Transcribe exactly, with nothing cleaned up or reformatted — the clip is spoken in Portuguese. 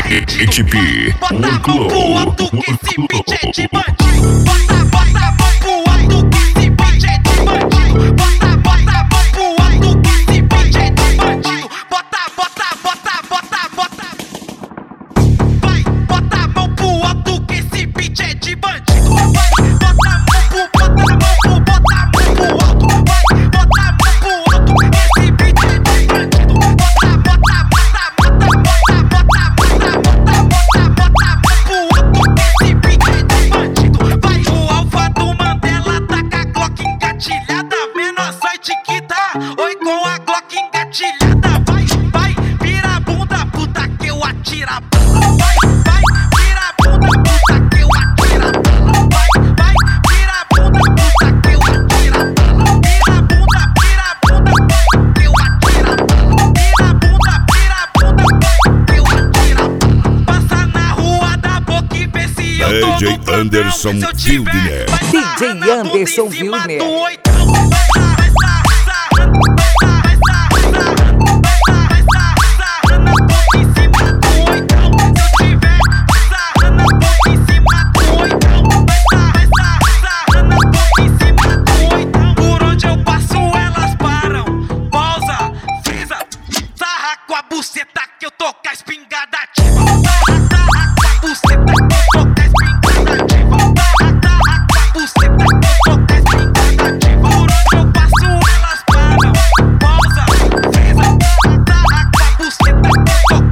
Equipe Bota a mão pro alto que esse beat é de bandido. Bota, bota a mão pro alto que esse beat é de bandido. Bota, bota a mão pro alto que esse beat é de bandido. Bota, bota, bota, bota, bota. Vai, bota a mão pro alto que esse beat é de bandido. Vai, bota a mão pro, bota a mão pro, bota a mão pro alto. Vai, bota a mão pro alto que esse beat é de bandido. Bota, bota, bota, bota, bota, bota, bota, bota, bota, bota a mão pro alto que esse beat é de bandido. Vai, o alfa do Mandela tá com a Glock engatilhada. Menor sorte que dá, oi com a Glock engatilhada. Vai, vai, vira a bunda, puta que eu atiro a bala. Vai, vai, vira a bunda, puta que eu atiro a bala. Vai, vai, vira a bunda, puta que eu atiro a bala. Vira a bunda, vira a bunda, que eu atiro a bala. Vira a bunda, vira a bunda, que eu atiro a bala. Passa na rua da boca e vê se eu tô D J no padrão. Anderson Se eu tiver, Wildner. vai D J sarrando a bunda Anderson em cima Wildner. do oitão. Vai sarrando, vai sarrando, vai sarrando, vai sarrando a boca em cima do oitão. Se eu tiver, vai sarrando a boca em cima do oitão. Vai sarrando a boca em cima do oitão. Por onde eu passo elas param. Pausa, frisa, sarra com a buceta que eu tô com a espingarda ativa. Sarra, sarra com a buceta que eu tô com a espingarda ativa. Sarra, sarra com a buceta que eu tô com a espingarda ativa. Por onde eu passo elas param. Pausa, frisa, sarra com a buceta que eu tô